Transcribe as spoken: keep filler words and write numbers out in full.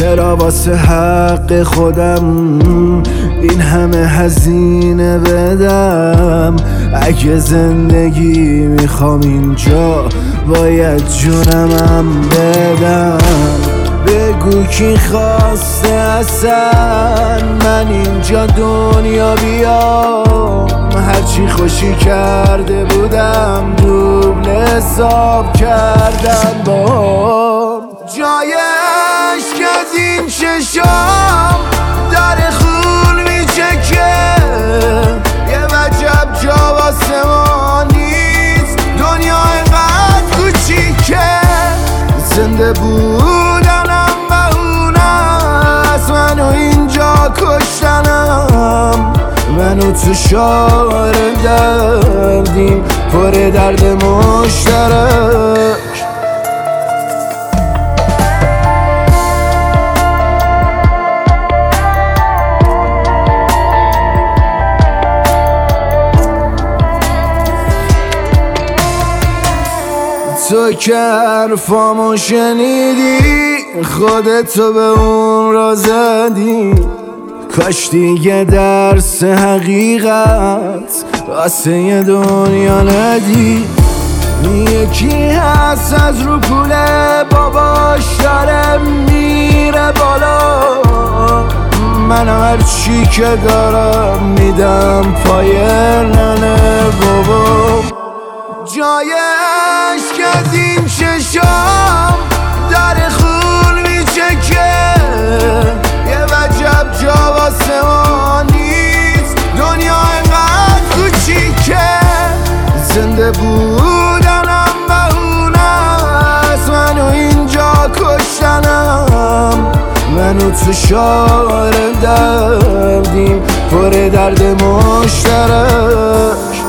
چرا واسه حق خودم این همه هزینه بدم؟ اگه زندگی میخوام اینجا باید جونمم بدم. بگو کی خواسته اصلا من اینجا دنیا بیام؟ هرچی خوشی کرده بودم دوبل حساب کردن با جای عشق از این چشام در خون میچکه. یه وجب جا واسه ما نیست، دنیا اینقدر کوچیکه. زنده بودنم بهونست، منو اینجا کشتنم. منو تو شعر دردیم پر درد مشترک. تو که حرفامو شنیدی خودتو به اون را زدی. کاش دیگه درس حقیقت واسه یه دنیا ندی. یکی هست از رو پوله باباش داره میره بالا. من هرچی که دارم میدم پای ننه بابا. جای عشق از این چشام در خون میچکه. یه وجب جا واسه ما نیست، دنیا اینقدر کوچیکه. زنده بودنم بهونست، منو اینجا کشتنم. منو تو شعر دردیم پر درد مشترک.